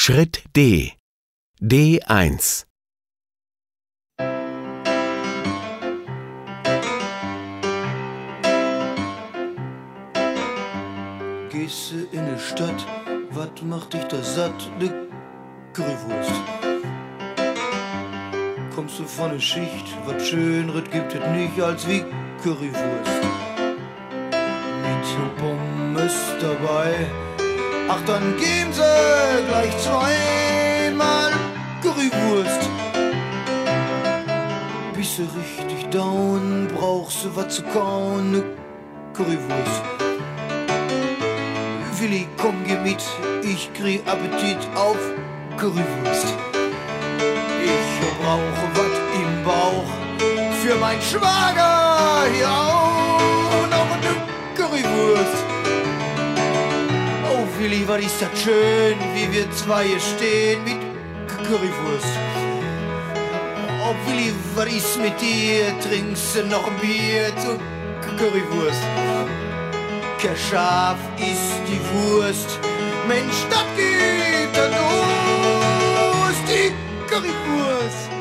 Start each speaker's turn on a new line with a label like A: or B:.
A: Schritt D. D1.
B: Gehst du in die Stadt, wat macht dich da satt? Ne Currywurst. Kommst du von der Schicht, wat Schöneres gibt es nicht als wie Currywurst. Mit Pommes dabei, ach dann geben sie gleich zweimal Currywurst. Bist du richtig down, brauchst du wat zu kauen, ne Currywurst. Willi, komm, geh mit, ich krieg Appetit auf Currywurst. Ich brauche wat im Bauch für mein Schwager, ja, noch ne Currywurst. Oh Willi, was ist das schön, wie wir zwei hier stehen mit Currywurst. Oh Willi, was ist mit dir, trinkst du noch ein Bier zu Currywurst. Kein Schaf ist die Wurst, Mensch, das gibt ein Durst, die Currywurst.